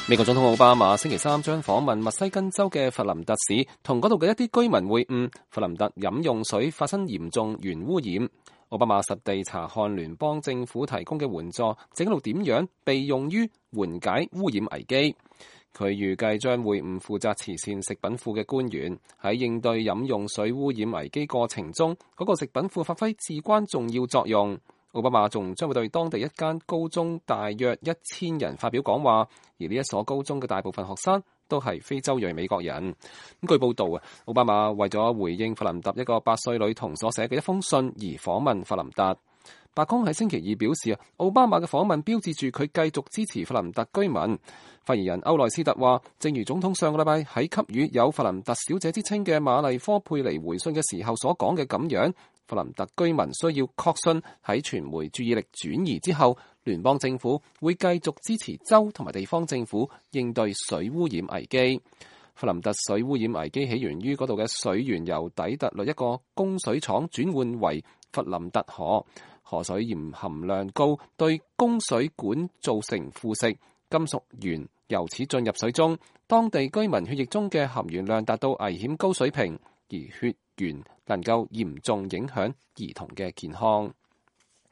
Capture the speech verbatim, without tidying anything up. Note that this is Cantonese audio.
美國總統奧巴馬星期三將訪問密西根州嘅佛林特市，同嗰度嘅一啲居民會晤。佛林特飲用水發生嚴重鉛污染，奧巴馬實地查看聯邦政府提供嘅援助，整路點樣被用於緩解污染危機。佢預計將會晤負責慈善食品庫嘅官員，喺應對飲用水污染危機過程中，嗰個食品庫發揮至關重要作用。奧巴馬仲將會對當地一間高中大約一千人發表講話，而呢一所高中嘅大部分學生都係非洲裔美國人。咁據報道啊，奧巴馬為咗回應弗林特一個八歲女童所寫嘅一封信而訪問弗林特。白宮喺星期二表示啊，奧巴馬嘅訪問標誌住佢繼續支持弗林特居民。發言人歐萊斯特話，正如總統上個禮拜喺給予有弗林特小姐之稱嘅馬麗科佩尼回信嘅時候所講嘅咁樣，弗林特居民需要確信喺傳媒注意力轉移之後，聯邦政府會繼續支持州同埋地方政府應對水污染危機。弗林特水污染危機起源於嗰度嘅水源由底特律一個供水廠轉換為弗林特河，河水鹽含量高，對供水管造成腐蝕，金屬鉛由此進入水中，當地居民血液中嘅含鉛量達到危險高水平，而血鉛能夠嚴重影響兒童嘅健康。